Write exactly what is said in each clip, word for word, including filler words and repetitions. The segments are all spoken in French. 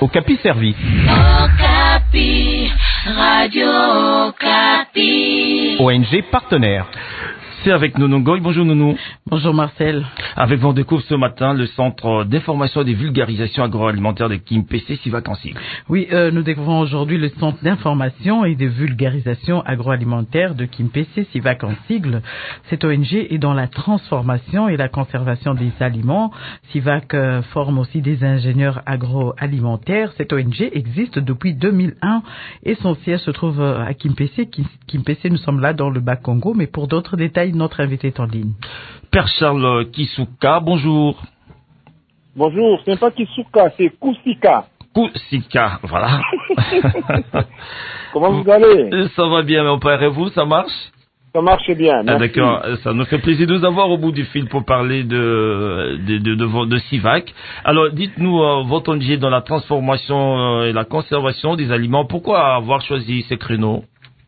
Okapi servi. Okapi, Radio Okapi. O N G partenaire. C'est avec Nounou Goy. Bonjour Nounou. Bonjour Marcel. Avec vous, on découvre ce matin le centre d'information et de vulgarisation agroalimentaire de Kimpese Sivac en Sigle. Oui, euh, nous découvrons aujourd'hui le centre d'information et de vulgarisation agroalimentaire de Kimpese Sivac en Sigle. Cette O N G est dans la transformation et la conservation des aliments. Sivac euh, forme aussi des ingénieurs agroalimentaires. Cette O N G existe depuis deux mille un et son siège se trouve à Kimpese. Kimpese, nous sommes là dans le Bas-Congo, mais pour d'autres détails, notre invité est en ligne. Père Charles Kisuka, bonjour. Bonjour, ce n'est pas Kisuka, c'est Kusika. Kusika, voilà. Comment vous allez? Ça va bien, mon père, et vous, ça marche? Ça marche bien, merci. Ah, d'accord, ça nous fait plaisir de vous avoir au bout du fil pour parler de, de, de, de, de Sivac. Alors, dites-nous, euh, votre O N G dans la transformation euh, et la conservation des aliments, pourquoi avoir choisi ces créneaux?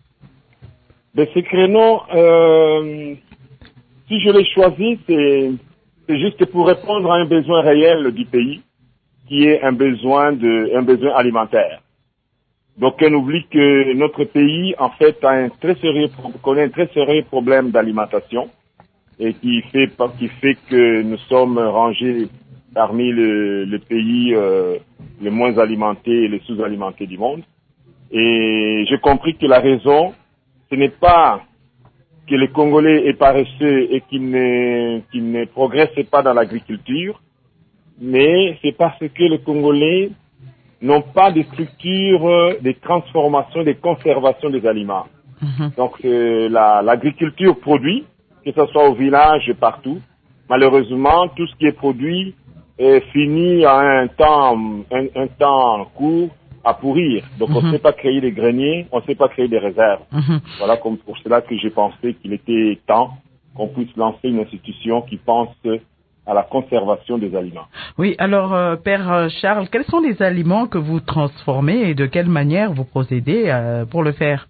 Ben, ces créneaux, euh, si je les choisis, c'est, c'est juste pour répondre à un besoin réel du pays, qui est un besoin de, un besoin alimentaire. Donc, on oublie que notre pays, en fait, a un très sérieux, connaît un très sérieux problème d'alimentation et qui fait, qui fait que nous sommes rangés parmi le, le pays euh, les moins alimentés et les sous-alimentés du monde. Et j'ai compris que la raison, ce n'est pas que les Congolais est paresseux et qu'ils ne, qu'ils ne progressent pas dans l'agriculture, mais c'est parce que les Congolais n'ont pas de structure de transformation, de conservation des aliments. Mm-hmm. Donc euh, la, l'agriculture produit, que ce soit au village, partout. Malheureusement, tout ce qui est produit est fini à un temps, un, un temps court à pourrir. Donc, mm-hmm. on ne sait pas créer des greniers, on ne sait pas créer des réserves. Mm-hmm. Voilà comme pour cela que j'ai pensé qu'il était temps qu'on puisse lancer une institution qui pense à la conservation des aliments. Oui, alors, euh, Père Charles, quels sont les aliments que vous transformez et de quelle manière vous procédez euh, pour le faire?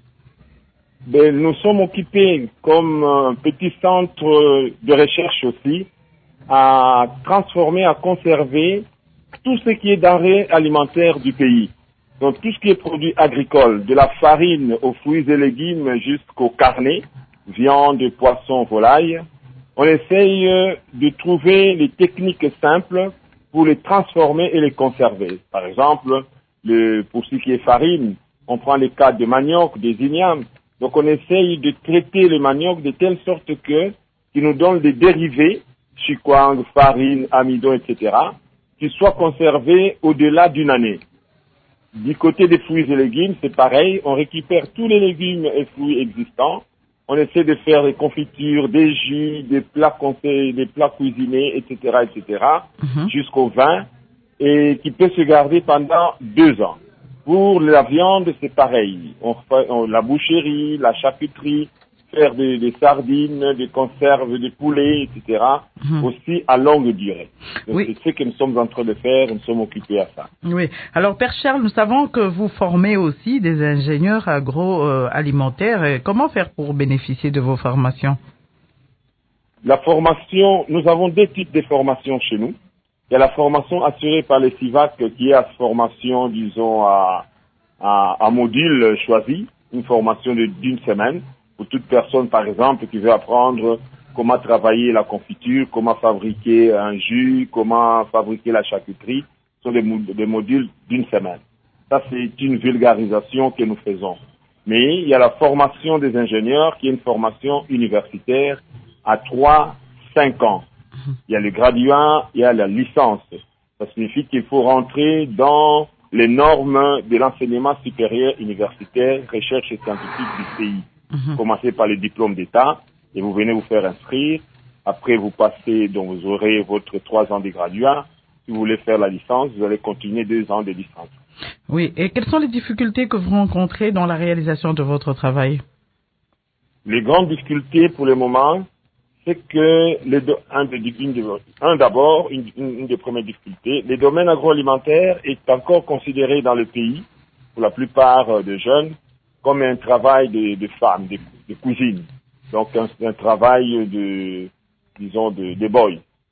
Ben, nous sommes occupés comme un petit centre de recherche aussi à transformer, à conserver tout ce qui est denrées alimentaires du pays. Donc tout ce qui est produit agricole, de la farine aux fruits et légumes jusqu'aux carnets, viande, poisson, volaille, on essaye de trouver les techniques simples pour les transformer et les conserver. Par exemple, le, pour ce qui est farine, on prend les cas de manioc, des ignames. Donc on essaye de traiter le manioc de telle sorte que, qu'il nous donne des dérivés, chikwang, farine, amidon, et cetera, qui soient conservés au-delà d'une année. Du côté des fruits et légumes, c'est pareil. On récupère tous les légumes et fruits existants. On essaie de faire des confitures, des jus, des plats conseillés, des plats cuisinés, et cetera, et cetera, mm-hmm. jusqu'au vin, et qui peut se garder pendant deux ans. Pour la viande, c'est pareil. On fait on, la boucherie, la charcuterie, faire des, des sardines, des conserves de poulet, et cetera, mmh. aussi à longue durée. Donc, oui. C'est ce que nous sommes en train de faire, nous sommes occupés à ça. Oui. Alors, Père Charles, nous savons que vous formez aussi des ingénieurs agroalimentaires. Euh, Comment faire pour bénéficier de vos formations? La formation, nous avons deux types de formations chez nous. Il y a la formation assurée par les Sivac, qui est la formation, disons, à, à, à module choisi, une formation de, d'une semaine. Pour toute personne, par exemple, qui veut apprendre comment travailler la confiture, comment fabriquer un jus, comment fabriquer la charcuterie, ce sont des, des modules d'une semaine. Ça, c'est une vulgarisation que nous faisons. Mais il y a la formation des ingénieurs, qui est une formation universitaire à trois, cinq ans. Il y a le graduat, il y a la licence. Ça signifie qu'il faut rentrer dans les normes de l'enseignement supérieur universitaire, recherche et scientifique du pays. Mmh. Commencez par le diplôme d'État et vous venez vous faire inscrire. Après, vous passez, donc vous aurez votre trois ans de graduat. Si vous voulez faire la licence, vous allez continuer deux ans de licence. Oui. Et quelles sont les difficultés que vous rencontrez dans la réalisation de votre travail? Les grandes difficultés pour le moment, c'est que les do- un, de, une de, un d'abord, une, une, une des premières difficultés, le domaine agroalimentaire est encore considéré dans le pays, pour la plupart des jeunes, comme un travail de, de femmes, de, de cuisine. Donc un, un travail de, disons, de, de boy.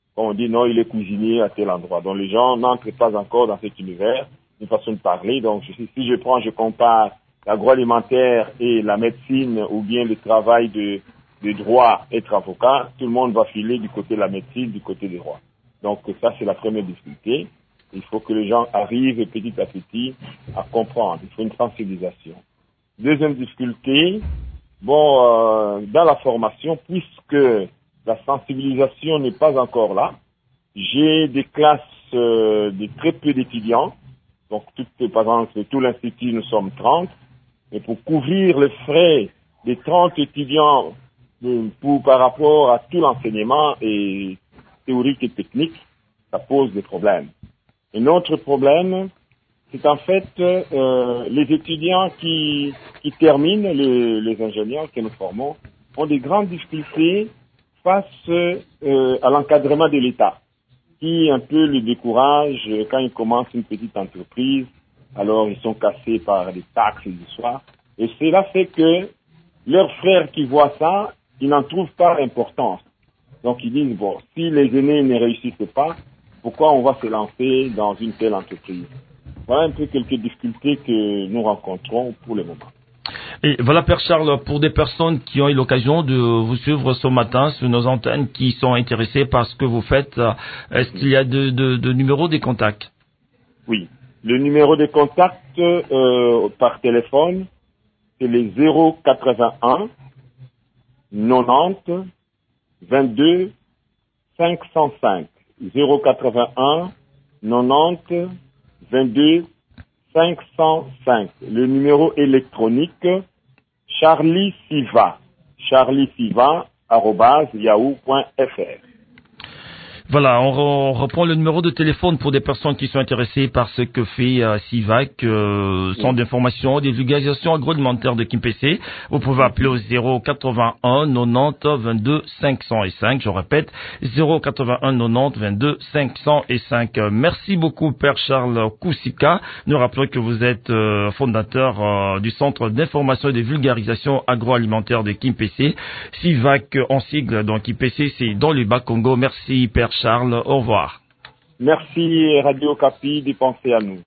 On dit non, il est cuisinier à tel endroit. Donc les gens n'entrent pas encore dans cet univers, une façon de parler. Donc je, si je prends, je compare l'agroalimentaire et la médecine ou bien le travail de, de droit, être avocat, tout le monde va filer du côté de la médecine, du côté du droit. Donc ça, c'est la première difficulté. Il faut que les gens arrivent petit à petit à comprendre. Il faut une sensibilisation. Deuxième difficulté, bon, euh, dans la formation, puisque la sensibilisation n'est pas encore là, j'ai des classes euh, de très peu d'étudiants. Donc, toutes, par exemple, tout l'institut, nous sommes trente. Et pour couvrir les frais des trente étudiants euh, pour, par rapport à tout l'enseignement et théorique et technique, ça pose des problèmes. Un autre problème, c'est en fait euh, les étudiants qui, qui terminent, les, les ingénieurs que nous formons, ont des grandes difficultés face euh, à l'encadrement de l'État, qui un peu les décourage quand ils commencent une petite entreprise. Alors ils sont cassés par des taxes et du soir. Et cela fait que leurs frères qui voient ça, ils n'en trouvent pas l'importance. Donc ils disent, bon, si les aînés ne réussissent pas, pourquoi on va se lancer dans une telle entreprise? Voilà un peu quelques difficultés que nous rencontrons pour le moment. Et voilà, Père Charles, pour des personnes qui ont eu l'occasion de vous suivre ce matin sur nos antennes, qui sont intéressées par ce que vous faites, est-ce qu'il y a de, de, de numéros de contact? Oui. Le numéro de contact euh, par téléphone, c'est les zéro quatre-vingt-un quatre-vingt-onze vingt-deux cinq cent cinq. zéro quatre-vingt-un quatre-vingt-onze vingt-deux cinq cent cinq. Le numéro électronique, Charlie Siva, charlie siva arobase yahoo point f r. Voilà, on, re, on reprend le numéro de téléphone pour des personnes qui sont intéressées par ce que fait euh, SIVAC, euh, Centre d'information, des vulgarisations agroalimentaires de Kimpese. Vous pouvez appeler au zéro quatre-vingt-un quatre-vingt-onze vingt-deux cinq cent cinq. Je répète, zéro quatre-vingt-un quatre-vingt-onze vingt-deux cinq cent cinq. Merci beaucoup, Père Charles Koussika. Nous rappelons que vous êtes euh, fondateur euh, du Centre d'information et de vulgarisation agroalimentaire de Kimpese. SIVAC en sigle, donc Kimpese, c'est dans le Bas-Congo. Merci, Père Charles, au revoir. Merci Radio Okapi d'y penser à nous.